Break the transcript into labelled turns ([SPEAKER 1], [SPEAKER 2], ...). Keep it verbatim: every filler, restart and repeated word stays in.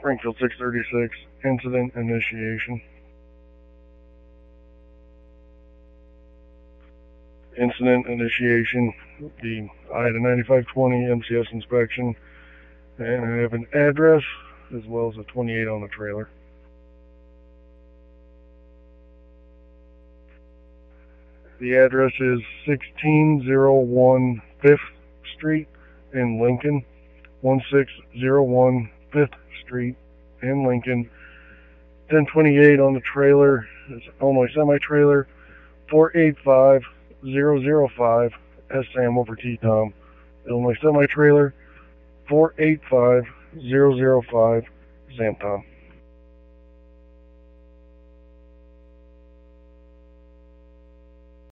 [SPEAKER 1] Springfield six thirty-six, incident initiation. Incident initiation, the I had a ninety-five twenty M C S inspection, and I have an address as well as a twenty-eight on the trailer. The address is sixteen oh one fifth Street in Lincoln, one six oh one fifth Street in Lincoln. ten twenty-eight on the trailer. It's Illinois semi-trailer, four eight five zero zero five, S Sam over T Tom. Illinois semi-trailer, four eight five zero zero five, Sam Tom.